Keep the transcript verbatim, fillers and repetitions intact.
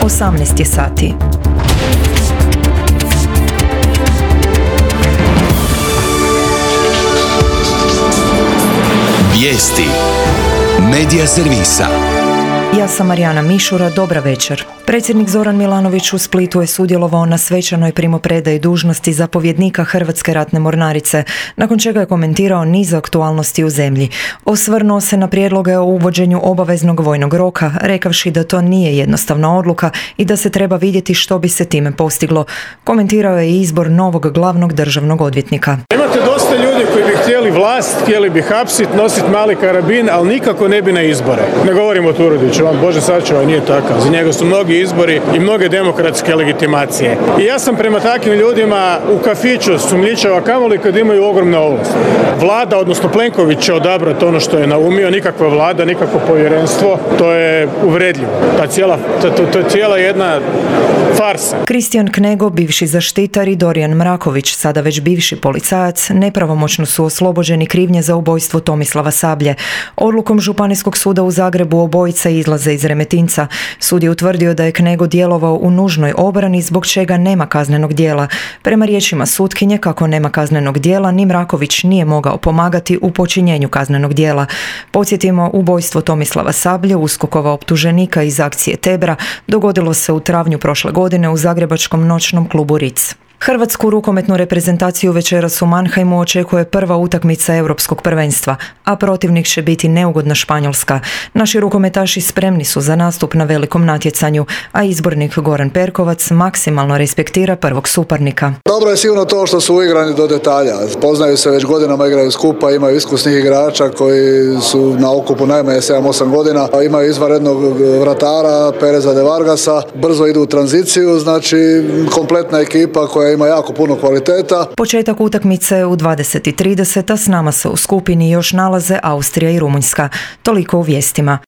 osamnaest je sati. Vijesti Medija servisa. Ja sam Marijana Mišura, dobra večer. Predsjednik Zoran Milanović u Splitu je sudjelovao na svečanoj primopredaji dužnosti zapovjednika Hrvatske ratne mornarice, nakon čega je komentirao niz aktualnosti u zemlji. Osvrnuo se na prijedloge o uvođenju obaveznog vojnog roka, rekavši da to nije jednostavna odluka i da se treba vidjeti što bi se time postiglo. Komentirao je i izbor novog glavnog državnog odvjetnika. Imate dosta ljudi koji bi htjeli vlast, htjeli bi hapsiti, nositi mali karabin, ali nikako ne bi na izbore. Ne govorimo o Turudiću, on Bože sačuvaj nije takav. Za njega su mnogi izbori i mnoge demokratske legitimacije. I ja sam prema takvim ljudima u kafiću sumnjičao, a kamoli kad imaju ogromne ovlasti. Vlada, odnosno Plenković, će odabrati ono što je naumio, nikakva vlada, nikakvo povjerenstvo, to je uvredljivo. Ta cijela, to, to, to je cijela jedna farsa. Kristijan Knego, bivši zaštitar, i Dorijan Mraković, sada već bivši policajac, nepravomoćno su oslobođeni krivnje za ubojstvo Tomislava Sablje. Odlukom Županijskog suda u Zagrebu obojica izlaze iz Remetinca. Sud je utvrdio da je Knego djelovao u nužnoj obrani, zbog čega nema kaznenog djela. Prema riječima sutkinje, kako nema kaznenog djela, ni Mraković nije mogao pomagati u počinjenju kaznenog djela. Podsjetimo, ubojstvo Tomislava Sablje, USKOK-ova optuženika iz akcije Tebra, dogodilo se u travnju prošle godine u zagrebačkom noćnom klubu Ritz. Hrvatsku rukometnu reprezentaciju večeras u Mannheimu očekuje prva utakmica europskog prvenstva, a protivnik će biti neugodna Španjolska. Naši rukometaši spremni su za nastup na velikom natjecanju, a izbornik Goran Perkovac maksimalno respektira prvog suparnika. Dobro je sigurno to što su uigrani do detalja. Poznaju se već godinama, igraju skupa, imaju iskusnih igrača koji su na okupu najmanje sedam osam godina, imaju izvanrednog vratara Pereza de Vargasa, brzo idu u tranziciju, znači kompletna ekipa koja ima jako puno kvaliteta. Početak utakmice u dvadeset i trideset, a s nama se u skupini još nalaze Austrija i Rumunjska. Toliko u vijestima.